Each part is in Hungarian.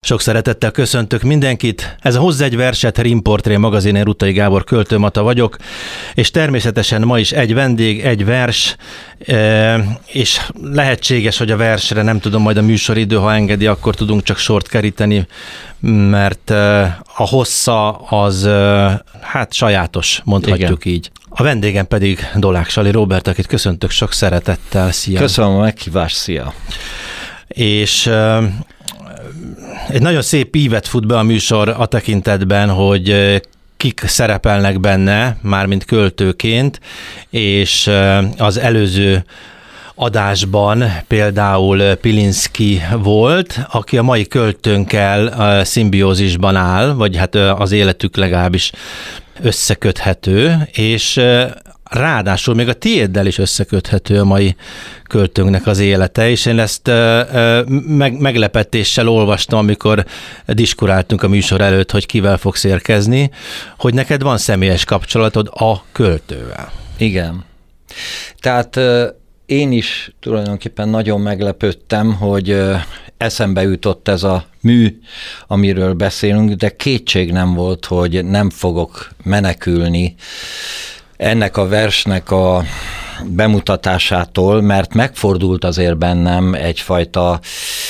Sok szeretettel köszöntök mindenkit. Ez a Hozz egy verset Rimportré magazin, én Rutai Gábor Költő Mata vagyok, és természetesen ma is egy vendég, egy vers, és lehetséges, hogy a versre nem tudom, majd a műsoridő, ha engedi, akkor tudunk csak sort keríteni, mert a hossza az hát sajátos, mondhatjuk így. A vendégem pedig Dolák Sali Róbert, akit köszöntök sok szeretettel. Szia! Köszönöm a meghívást, szia! És egy nagyon szép ívet fut be a műsor a tekintetben, hogy kik szerepelnek benne, mármint költőként, és az előző adásban például Pilinszky volt, aki a mai költőnkkel szimbiózisban áll, vagy hát az életük legalábbis összeköthető, és ráadásul még a tiéddel is összeköthető a mai költőnknek az élete, és én ezt meglepetéssel olvastam, amikor diskuráltunk a műsor előtt, hogy kivel fogsz érkezni, hogy neked van személyes kapcsolatod a költővel. Igen. Tehát én is tulajdonképpen nagyon meglepődtem, hogy eszembe jutott ez a mű, amiről beszélünk, de kétség nem volt, hogy nem fogok menekülni ennek a versnek a bemutatásától, mert megfordult azért bennem egyfajta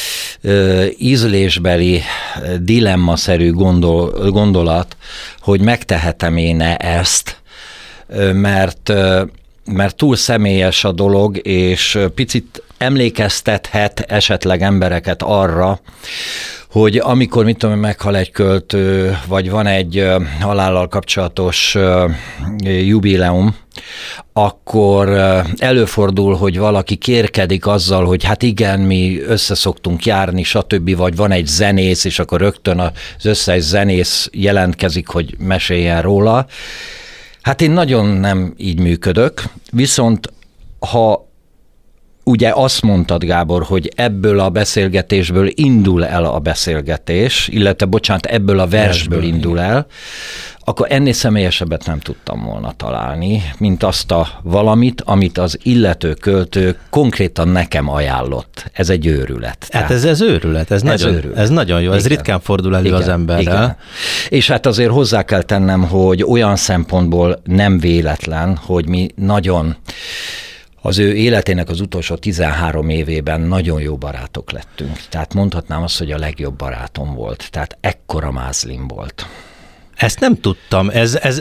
ízlésbeli, dilemmaszerű gondolat, hogy megtehetem én ezt, mert túl személyes a dolog, és picit emlékeztethet esetleg embereket arra, hogy amikor, mit tudom, meghal egy költő, vagy van egy halállal kapcsolatos jubileum, akkor előfordul, hogy valaki kérkedik azzal, hogy hát igen, mi összeszoktunk járni, stb., vagy van egy zenész, és akkor rögtön az összes zenész jelentkezik, hogy meséljen róla. Hát én nagyon nem így működök, viszont ha ugye azt mondtad, Gábor, hogy ebből a beszélgetésből indul el a beszélgetés, illetve, bocsánat, ebből a versből indul el, akkor ennél személyesebbet nem tudtam volna találni, mint azt a valamit, amit az illető költő konkrétan nekem ajánlott. Ez egy őrület. Hát ez őrület, ez nagyon jó, igen. Ez ritkán fordul elő az emberrel. Igen. És hát azért hozzá kell tennem, hogy olyan szempontból nem véletlen, hogy mi nagyon az ő életének az utolsó 13 évében nagyon jó barátok lettünk. Tehát mondhatnám azt, hogy a legjobb barátom volt. Tehát ekkora mázlim volt. Ezt nem tudtam.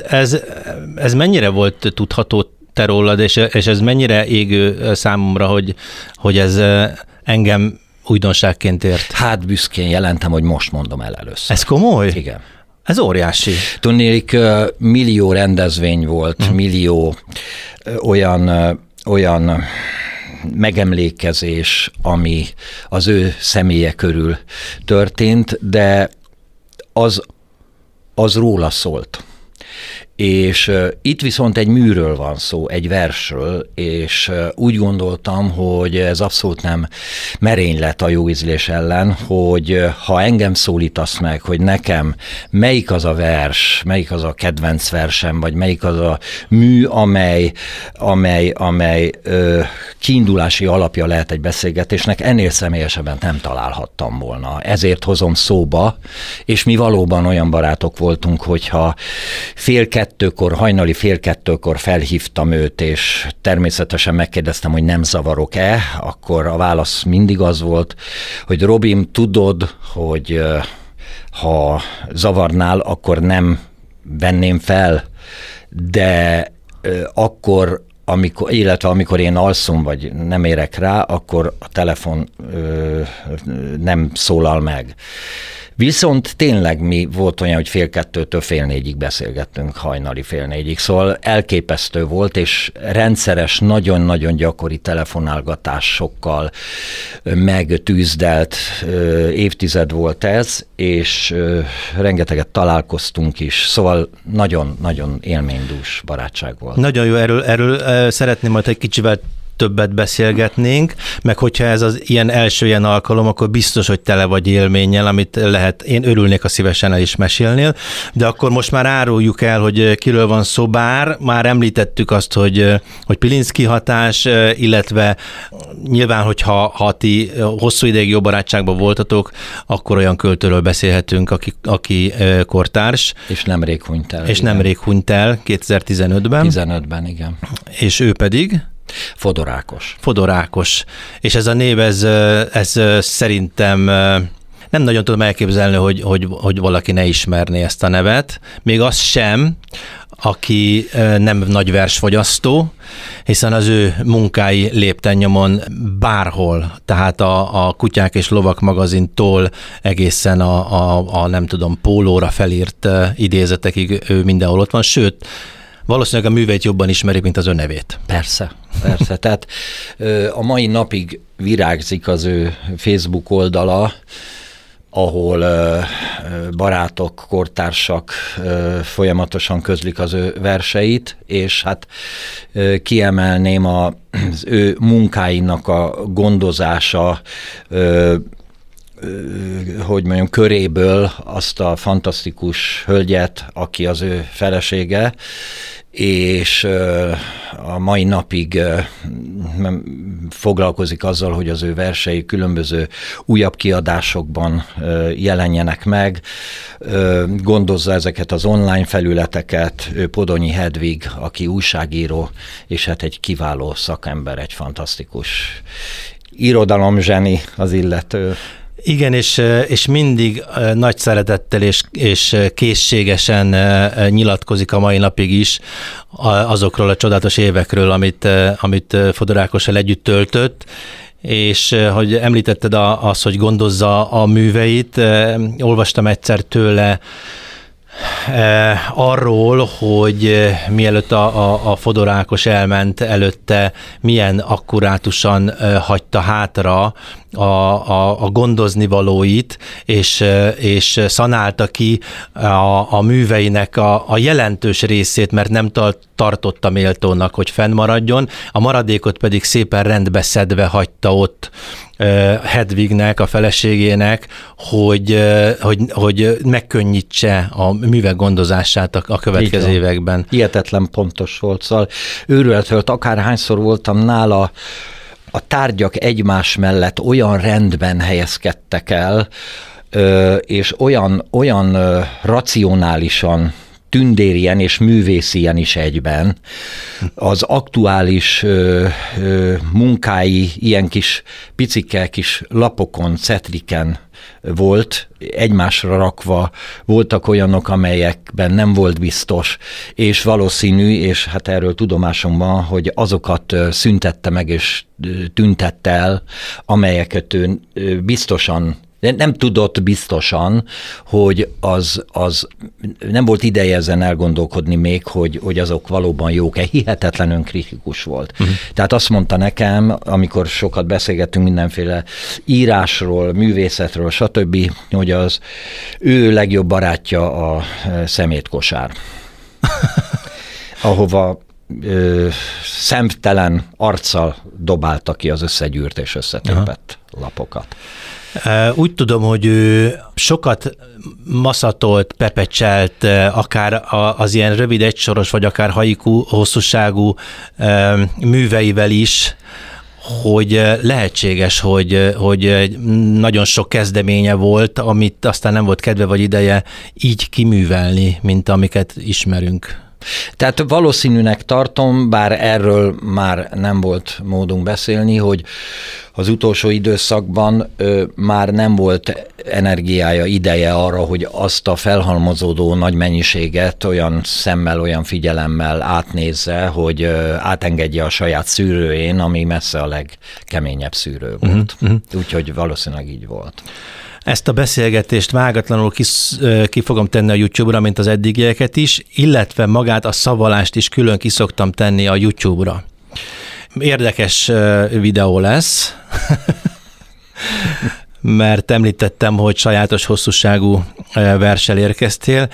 Ez mennyire volt tudható te rólad, és ez mennyire égő számomra, hogy ez engem újdonságként ért? Hát büszkén jelentem, hogy most mondom el először. Ez komoly? Igen. Ez óriási. Tudnélik, millió rendezvény volt, millió olyan megemlékezés, ami az ő személye körül történt, de az róla szólt. És itt viszont egy műről van szó, egy versről, és úgy gondoltam, hogy ez abszolút nem merénylet a jó ízlés ellen, hogy ha engem szólítasz meg, hogy nekem melyik az a vers, melyik az a kedvenc versem, vagy melyik az a mű, amely kiindulási alapja lehet egy beszélgetésnek, ennél személyesebben nem találhattam volna. Ezért hozom szóba, és mi valóban olyan barátok voltunk, hogyha hajnali 1:30 felhívtam őt, és természetesen megkérdeztem, hogy nem zavarok-e, akkor a válasz mindig az volt, hogy Robim, tudod, hogy ha zavarnál, akkor nem venném fel, de akkor, amikor én alszom, vagy nem érek rá, akkor a telefon nem szólal meg. Viszont tényleg mi volt olyan, hogy 1:30-től 3:40-ig beszélgettünk, hajnali 3:30-ig, szóval elképesztő volt, és rendszeres, nagyon-nagyon gyakori telefonálgatásokkal megtűzdelt évtized volt ez, és rengeteget találkoztunk is, szóval nagyon-nagyon élménydús barátság volt. Nagyon jó, erről szeretném majd egy kicsivel többet beszélgetnénk, meg hogyha ez az ilyen első ilyen alkalom, akkor biztos, hogy tele vagy élménnyel, amit lehet, én örülnék, ha szívesen el is mesélnél, de akkor most már áruljuk el, hogy kiről van szó, bár már említettük azt, hogy Pilinszky hatás, illetve nyilván, hogyha ti hosszú ideig jó barátságban voltatok, akkor olyan költőről beszélhetünk, aki kortárs. És nemrég hunyt el. És nemrég hunyt el, 2015-ben. 15-ben, igen. És ő pedig? Fodor Ákos. Fodor Ákos. És ez a név, ez szerintem nem nagyon tudom elképzelni, hogy valaki ne ismerné ezt a nevet. Még az sem, aki nem nagy versfogyasztó, hiszen az ő munkái lépten nyomon bárhol, tehát a Kutyák és Lovak magazintól egészen a nem tudom, pólóra felírt idézetekig ő mindenhol ott van, sőt, valószínűleg a műveit jobban ismerik, mint az ő nevét. Persze. Tehát a mai napig virágzik az ő Facebook oldala, ahol barátok, kortársak folyamatosan közlik az ő verseit, és hát kiemelném az ő munkáinak a gondozása, hogy mondjam, köréből azt a fantasztikus hölgyet, aki az ő felesége, és a mai napig foglalkozik azzal, hogy az ő versei különböző újabb kiadásokban jelenjenek meg, gondozza ezeket az online felületeket, ő Podonyi Hedvig, aki újságíró, és hát egy kiváló szakember, egy fantasztikus irodalomzseni az illető. Igen, és mindig nagy szeretettel és készségesen nyilatkozik a mai napig is azokról a csodálatos évekről, amit Fodor Ákossal együtt töltött, és hogy említetted azt, hogy gondozza a műveit, olvastam egyszer tőle arról, hogy mielőtt a Fodor Ákos elment, előtte milyen akkurátusan hagyta hátra a gondozni valóit, és szanálta ki a műveinek a jelentős részét, mert nem tartotta méltónak, hogy fennmaradjon, a maradékot pedig szépen rendbe szedve hagyta ott Hedvignek, a feleségének, hogy megkönnyítse a művek gondozását a következő években. Hihetetlen pontos volt, szóval őrület volt, akárhányszor voltam nála, a tárgyak egymás mellett olyan rendben helyezkedtek el, és olyan racionálisan, tündérien és művészien is egyben. Az aktuális munkái ilyen kis picike kis lapokon, cetriken volt, egymásra rakva, voltak olyanok, amelyekben nem volt biztos, és valószínű, és hát erről tudomásom van, hogy azokat szüntette meg és tüntette el, amelyeket ő biztosan nem tudott biztosan, hogy az nem volt ideje ezen elgondolkodni még, hogy azok valóban jók-e. Hihetetlen önkritikus volt. Tehát azt mondta nekem, amikor sokat beszélgettünk mindenféle írásról, művészetről, stb., hogy az ő legjobb barátja a szemétkosár. Ahova szemtelen arccal dobálta ki az összegyűrt és összetépett lapokat. Úgy tudom, hogy ő sokat maszatolt, pepecselt, akár az ilyen rövid egysoros, vagy akár haiku hosszúságú műveivel is, hogy lehetséges, hogy nagyon sok kezdeménye volt, amit aztán nem volt kedve vagy ideje így kiművelni, mint amiket ismerünk. Tehát valószínűnek tartom, bár erről már nem volt módunk beszélni, hogy az utolsó időszakban már nem volt energiája, ideje arra, hogy azt a felhalmozódó nagy mennyiséget olyan szemmel, olyan figyelemmel átnézze, hogy átengedje a saját szűrőjén, ami messze a legkeményebb szűrő volt. Úgyhogy valószínűleg így volt. Ezt a beszélgetést vágatlanul ki fogom tenni a YouTube-ra, mint az eddigieket is, illetve magát a szavalást is külön ki szoktam tenni a YouTube-ra. Érdekes videó lesz, mert említettem, hogy sajátos hosszúságú verssel érkeztél.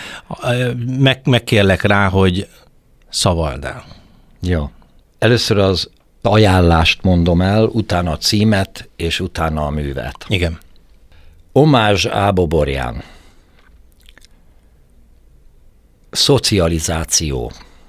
Megkérlek rá, hogy szavald el. Jó. Először az ajánlást mondom el, utána a címet, és utána a művet. Igen. Omázs A. Boborján. Szocializáció.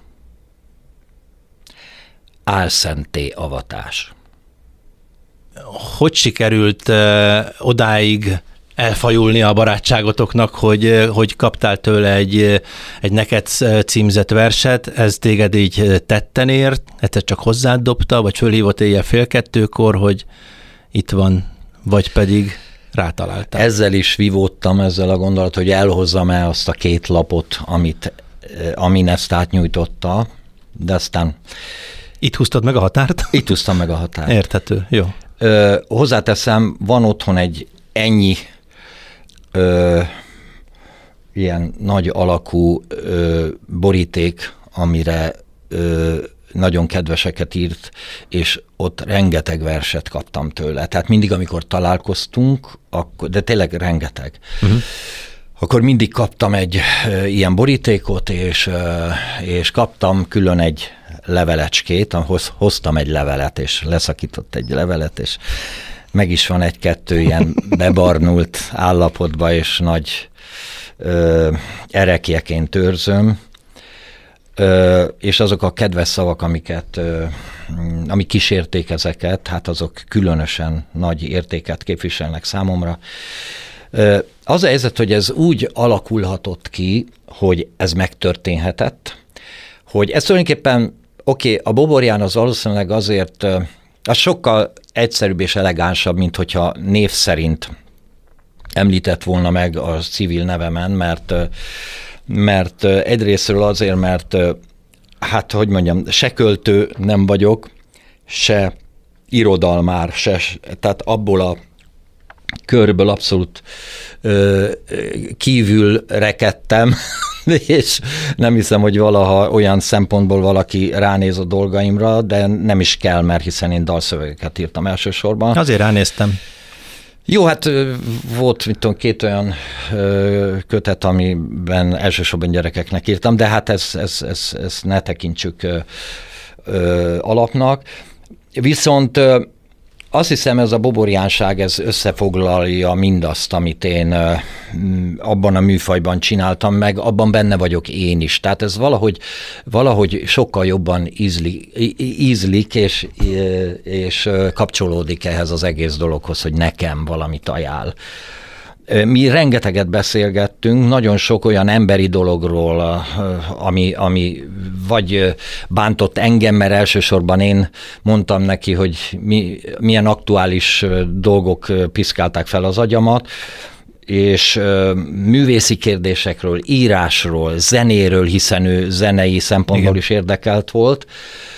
Álszenté avatás. Hogy sikerült odáig elfajulni a barátságotoknak, hogy kaptál tőle egy neked címzett verset, ez téged így tetten ért, egyszer csak hozzád dobta, vagy fölhívott éjjel 1:30, hogy itt van, vagy pedig rátaláltál? Ezzel is vívódtam, ezzel a gondolat, hogy elhozzam-e azt a 2 lapot, amin ezt átnyújtotta, de aztán... Itt húztad meg a határt? Itt húztam meg a határt. Érthető, jó. Hozzáteszem, van otthon egy ennyi ilyen nagy alakú boríték, amire nagyon kedveseket írt, és ott rengeteg verset kaptam tőle. Tehát mindig, amikor találkoztunk, de tényleg rengeteg, akkor mindig kaptam egy ilyen borítékot, és kaptam külön egy levelecskét, hoztam egy levelet, és leszakított egy levelet, és meg is van 1-2 ilyen bebarnult állapotba, és nagy erekjeként őrzöm, és azok a kedves szavak, amik kísérték ezeket, hát azok különösen nagy értéket képviselnek számomra. Az a helyzet, hogy ez úgy alakulhatott ki, hogy ez megtörténhetett, hogy ez tulajdonképpen, a Boborján az valószínűleg azért, az sokkal egyszerűbb és elegánsabb, mint hogyha név szerint említett volna meg a civil nevemen, mert egyrésztről azért, mert hát, hogy mondjam, se költő nem vagyok, se irodalmár, tehát abból a körből abszolút kívül rekedtem, és nem hiszem, hogy valaha olyan szempontból valaki ránéz a dolgaimra, de nem is kell, mert hiszen én dalszövegeket írtam elsősorban. Azért ránéztem. Jó, hát volt, mit tudom, 2 olyan kötet, amiben elsősorban gyerekeknek írtam, de hát ezt ne tekintsük alapnak. Viszont azt hiszem, ez a boborjánság, ez összefoglalja mindazt, amit én abban a műfajban csináltam, meg abban benne vagyok én is. Tehát ez valahogy sokkal jobban ízlik, és kapcsolódik ehhez az egész dologhoz, hogy nekem valamit ajánl. Mi rengeteget beszélgettünk, nagyon sok olyan emberi dologról, ami vagy bántott engem, mert elsősorban én mondtam neki, hogy milyen aktuális dolgok piszkálták fel az agyamat, és művészi kérdésekről, írásról, zenéről, hiszen ő zenei szempontból is érdekelt volt.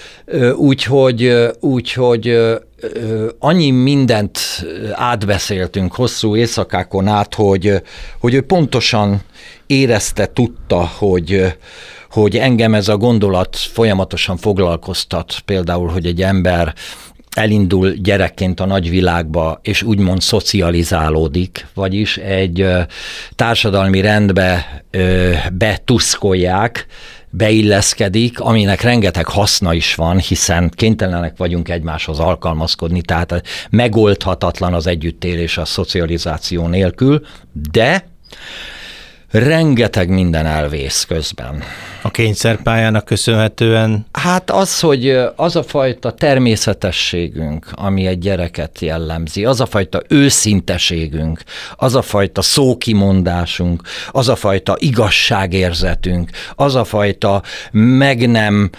Úgyhogy annyi mindent átbeszéltünk hosszú éjszakákon át, hogy ő pontosan érezte, tudta, hogy engem ez a gondolat folyamatosan foglalkoztat. Például, hogy egy ember elindul gyerekként a nagyvilágba, és úgymond szocializálódik, vagyis egy társadalmi rendbe betuszkolják, beilleszkedik, aminek rengeteg haszna is van, hiszen kénytelenek vagyunk egymáshoz alkalmazkodni, tehát megoldhatatlan az együttélés a szocializáció nélkül, de rengeteg minden elvész közben. A kényszerpályának köszönhetően? Hát az, hogy az a fajta természetességünk, ami egy gyereket jellemzi, az a fajta őszinteségünk, az a fajta szókimondásunk, az a fajta igazságérzetünk, az a fajta meg nem,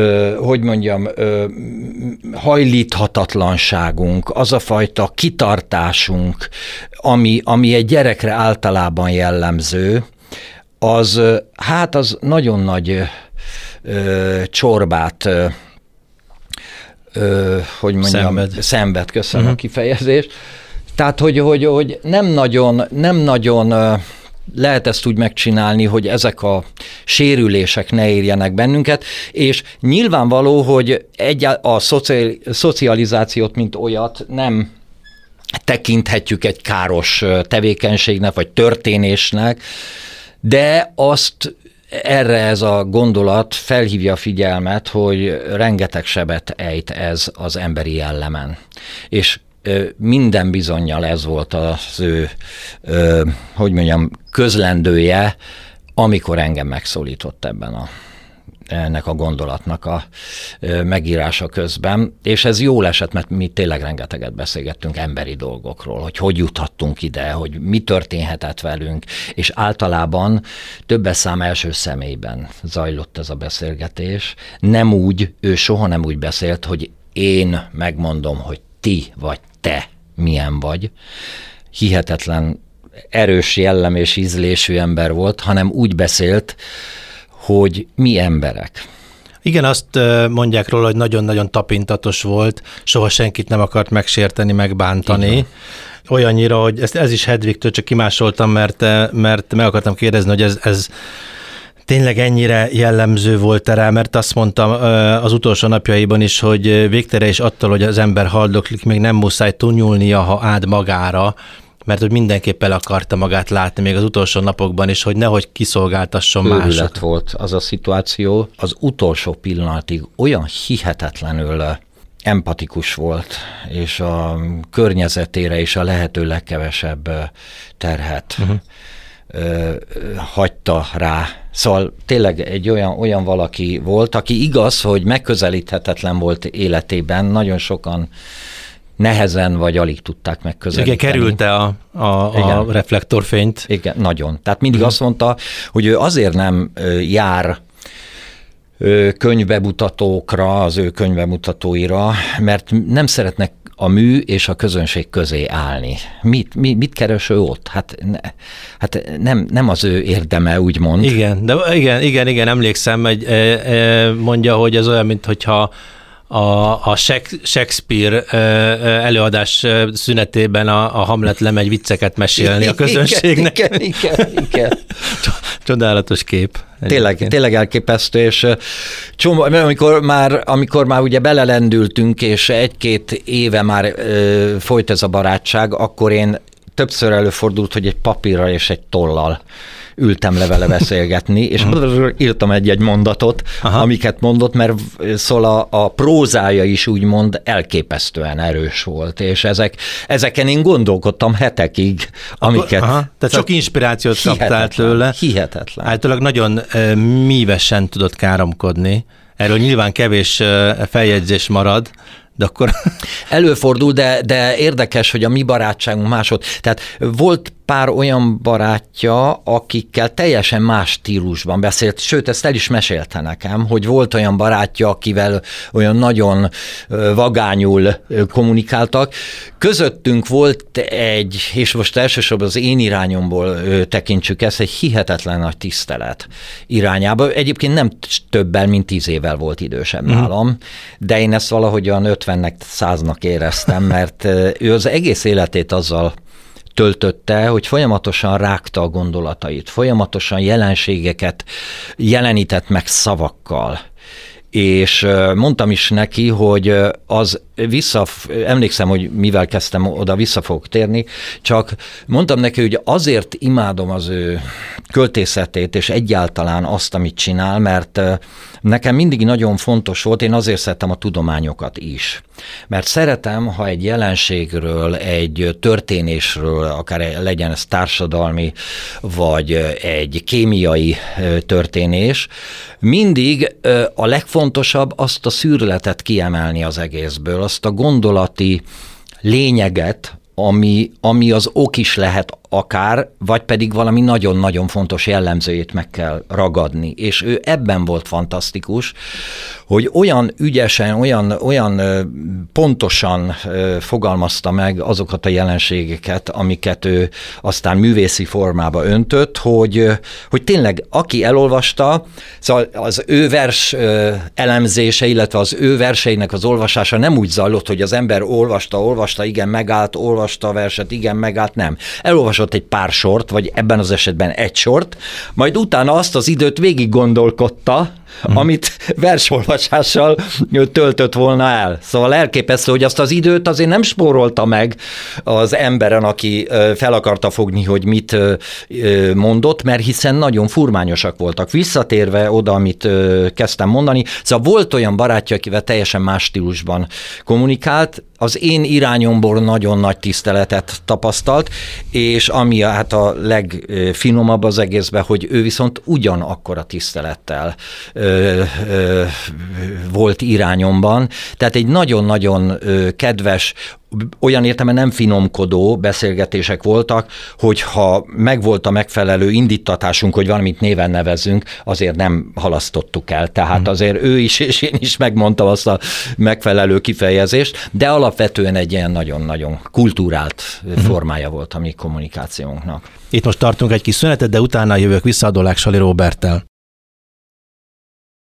hajlíthatatlanságunk, az a fajta kitartásunk, ami egy gyerekre általában jellemző, az nagyon nagy csorbát, szenved, köszönöm a kifejezést. Tehát, hogy nem nagyon lehet ezt úgy megcsinálni, hogy ezek a sérülések ne érjenek bennünket, és nyilvánvaló, hogy a szocializációt, mint olyat nem tekinthetjük egy káros tevékenységnek, vagy történésnek, de azt erre ez a gondolat felhívja a figyelmet, hogy rengeteg sebet ejt ez az emberi jellemen. És minden bizonnyal ez volt az ő, közlendője, amikor engem megszólított ennek a gondolatnak a megírása közben, és ez jól esett, mert mi tényleg rengeteget beszélgettünk emberi dolgokról, hogy juthattunk ide, hogy mi történhetett velünk, és általában többes szám első személyben zajlott ez a beszélgetés. Nem úgy, ő soha nem úgy beszélt, hogy én megmondom, hogy ti vagy te milyen vagy. Hihetetlen erős jellem és ízlésű ember volt, hanem úgy beszélt, hogy mi emberek. Igen, azt mondják róla, hogy nagyon-nagyon tapintatos volt, soha senkit nem akart megsérteni, megbántani. Olyannyira, hogy ez is Hedvigtől csak kimásoltam, mert meg akartam kérdezni, hogy ez tényleg ennyire jellemző volt rá, mert azt mondtam az utolsó napjaiban is, hogy végtére is attól, hogy az ember haldoklik, még nem muszáj túlnyúlnia, ha áld magára, mert hogy mindenképp el akarta magát látni még az utolsó napokban is, hogy nehogy kiszolgáltasson mások. Volt az a szituáció, az utolsó pillanatig olyan hihetetlenül empatikus volt, és a környezetére is a lehető legkevesebb terhet hagyta rá. Szóval tényleg egy olyan valaki volt, aki igaz, hogy megközelíthetetlen volt életében, nagyon sokan nehezen vagy alig tudták megközelíteni. Igen, kerülte a reflektorfényt. Igen, nagyon. Tehát mindig azt mondta, hogy ő azért nem jár könyvbemutatókra, az ő könyvbemutatóira, mert nem szeretnek a mű és a közönség közé állni. Mit keres ő ott? Hát nem az ő érdeme, úgymond. Igen, de igen, emlékszem, mondja, hogy ez olyan, mintha a Shakespeare előadás szünetében a Hamlet lemegy vicceket mesélni a közönségnek. Igen. Csodálatos kép. Tényleg elképesztő, és amikor már ugye belelendültünk, és 1-2 éve már folyt ez a barátság, akkor én többször előfordult, hogy egy papírral és egy tollal ültem le vele beszélgetni, és írtam egy mondatot, amiket mondott, mert szóval a prózája is úgymond elképesztően erős volt, és ezeken én gondolkodtam hetekig, amiket... Tehát sok inspirációt kaptál tőle. Hihetetlen. Általában nagyon mívesen tudott káromkodni. Erről nyilván kevés feljegyzés marad, de akkor... Előfordul, de érdekes, hogy a mi barátságunk másod. Tehát volt pár olyan barátja, akikkel teljesen más stílusban beszélt, sőt, ezt el is mesélte nekem, hogy volt olyan barátja, akivel olyan nagyon vagányul kommunikáltak. Közöttünk volt és most elsősorban az én irányomból tekintsük ezt, egy hihetetlen nagy tisztelet irányába. Egyébként nem többel, mint 10 évvel volt idősebb nálam, de én ezt valahogyan 50-nek, 100-nak éreztem, mert ő az egész életét azzal töltötte, hogy folyamatosan rágta a gondolatait, folyamatosan jelenségeket jelenített meg szavakkal. És mondtam is neki, hogy emlékszem, hogy mivel kezdtem, oda vissza fogok térni, csak mondtam neki, hogy azért imádom az ő költészetét, és egyáltalán azt, amit csinál, mert nekem mindig nagyon fontos volt, én azért szerettem a tudományokat is. Mert szeretem, ha egy jelenségről, egy történésről, akár legyen ez társadalmi, vagy egy kémiai történés, mindig a legfontosabb azt a szűrletet kiemelni az egészből, azt a gondolati lényeget, ami az ok is lehet akár, vagy pedig valami nagyon-nagyon fontos jellemzőjét meg kell ragadni. És ő ebben volt fantasztikus, hogy olyan ügyesen, olyan pontosan fogalmazta meg azokat a jelenségeket, amiket ő aztán művészi formába öntött, hogy tényleg aki elolvasta, szóval az ő vers elemzése, illetve az ő verseinek az olvasása nem úgy zajlott, hogy az ember olvasta, igen, megállt, olvasta a verset, igen, megállt, nem. Elolvasott egy pár sort, vagy ebben az esetben egy sort, majd utána azt az időt végig gondolkodta, amit versolvasással töltött volna el. Szóval elképesztő, hogy azt az időt azért nem spórolta meg az emberen, aki fel akarta fogni, hogy mit mondott, mert hiszen nagyon furmányosak voltak. Visszatérve oda, amit kezdtem mondani, szóval volt olyan barátja, akivel teljesen más stílusban kommunikált, az én irányomból nagyon nagy tiszteletet tapasztalt, és ami hát a legfinomabb az egészben, hogy ő viszont ugyanakkor a tisztelettel volt irányomban. Tehát egy nagyon-nagyon kedves, olyan értelemben nem finomkodó beszélgetések voltak, hogyha megvolt a megfelelő indítatásunk, hogy valamit néven nevezzünk, azért nem halasztottuk el. Tehát azért ő is, és én is megmondtam azt a megfelelő kifejezést, de alapvetően egy ilyen nagyon-nagyon kultúrált formája volt a mi kommunikációnknak. Itt most tartunk egy kis szünetet, de utána jövök vissza a Dolák Sali Róberttel.